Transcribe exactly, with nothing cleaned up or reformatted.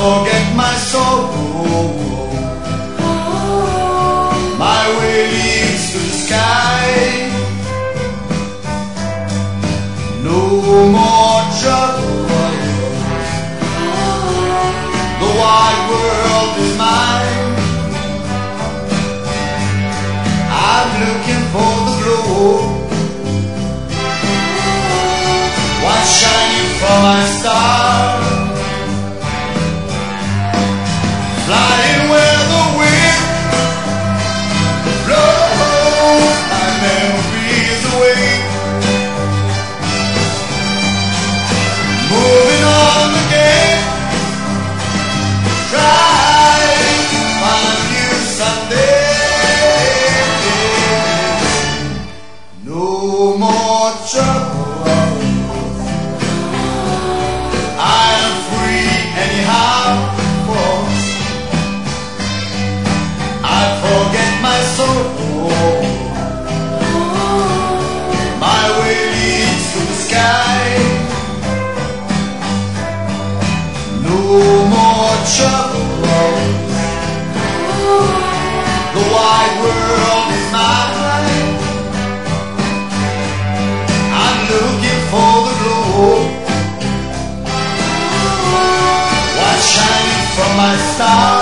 forget my sorrow. My way leads to the sky. No more trouble. The wide world is mine. I'm looking for the glow. What's shining from my star? Flying where the wind blows my memories away. Moving on again, trying to find you someday. No more trouble. I am free anyhow. Forget my sorrow. My way leads to the sky. No more trouble. The wide world is mine. I'm looking for the glow. What's shining from my star?